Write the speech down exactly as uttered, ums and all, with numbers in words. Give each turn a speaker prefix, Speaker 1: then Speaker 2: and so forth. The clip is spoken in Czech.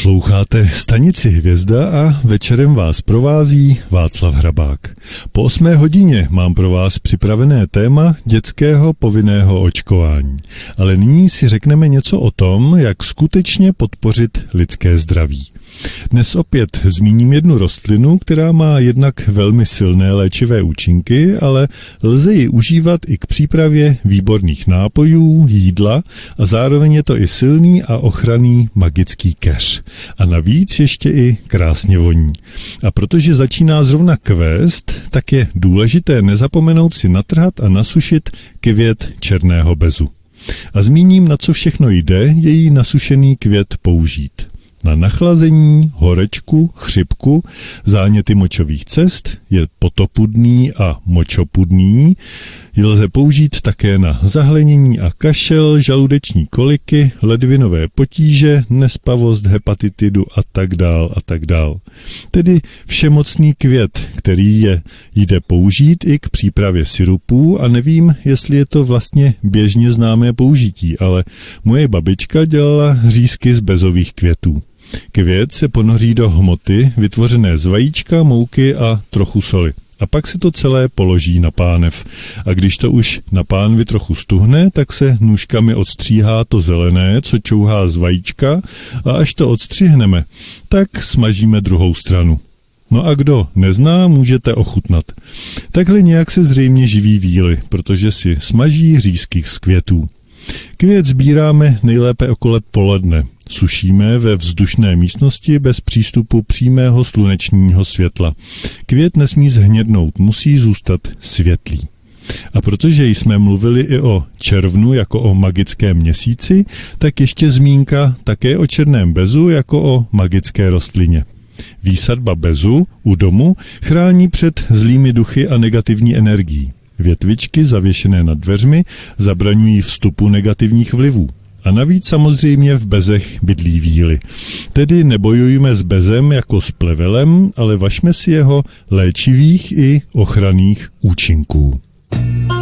Speaker 1: Posloucháte Stanici Hvězda a večerem vás provází Václav Hrabák. Po osmé hodině mám pro vás připravené téma dětského povinného očkování. Ale nyní si řekneme něco o tom, jak skutečně podpořit lidské zdraví. Dnes opět zmíním jednu rostlinu, která má jednak velmi silné léčivé účinky, ale lze ji užívat i k přípravě výborných nápojů, jídla a zároveň je to i silný a ochranný magický keř. A navíc ještě i krásně voní. A protože začíná zrovna kvést, tak je důležité nezapomenout si natrhat a nasušit květ černého bezu. A zmíním, na co všechno jde její nasušený květ použít. Na nachlazení, horečku, chřipku, záněty močových cest, je potopudný a močopudný. Lze použít také na zahlenění a kašel, žaludeční koliky, ledvinové potíže, nespavost, hepatitidu a tak dál a tak dál. Tedy všemocný květ, který je jde použít i k přípravě sirupů a nevím, jestli je to vlastně běžně známé použití, ale moje babička dělala řízky z bezových květů. Květ se ponoří do hmoty vytvořené z vajíčka, mouky a trochu soli. A pak se to celé položí na pánev. A když to už na pánvi trochu stuhne, tak se nůžkami odstříhá to zelené, co čouhá z vajíčka, a až to odstřihneme, tak smažíme druhou stranu. No a kdo nezná, můžete ochutnat. Takhle nějak se zřejmě živí víly, protože si smaží řízky z květů. Květ sbíráme nejlépe okolo poledne. Sušíme ve vzdušné místnosti bez přístupu přímého slunečního světla. Květ nesmí zhnědnout, musí zůstat světlý. A protože jsme mluvili i o červnu jako o magickém měsíci, tak ještě zmínka také o černém bezu jako o magické rostlině. Výsadba bezu u domu chrání před zlými duchy a negativní energií. Větvičky zavěšené nad dveřmi zabraňují vstupu negativních vlivů. A navíc samozřejmě v bezech bydlí víly. Tedy nebojujme s bezem jako s plevelem, ale važme si jeho léčivých i ochranných účinků.